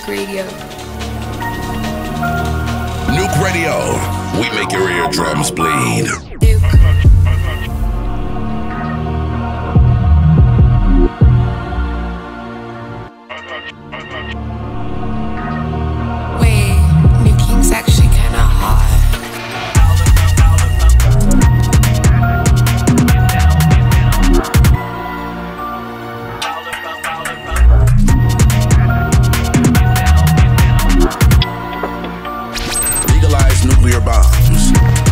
Nuke Radio. Nuke Radio. We make your eardrums bleed. Wait, New King's actually kinda hot. Legalize nuclear bombs.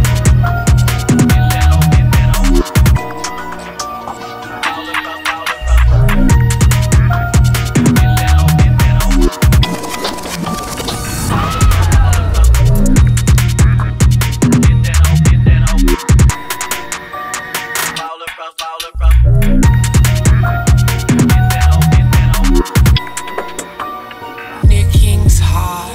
New King's hot.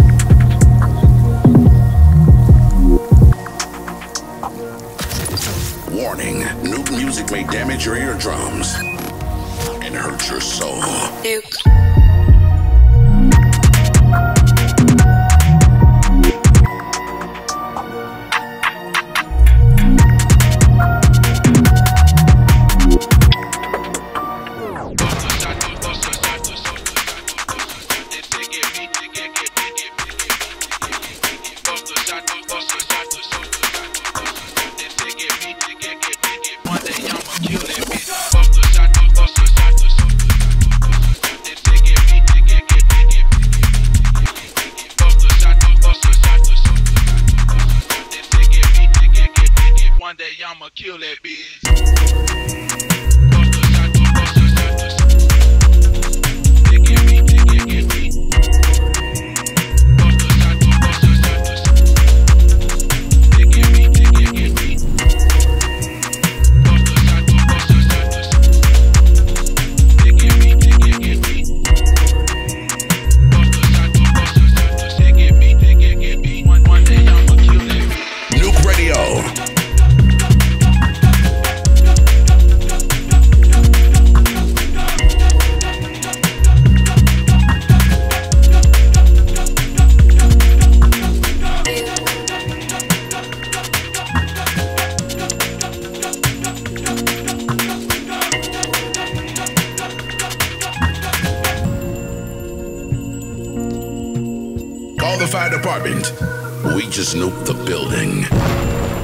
Warning, nuke music may damage your eardrums and hurt your soul. Nuke. One day I'ma kill that bitch. Nuke Radio. Call the fire department. We just nuked the building.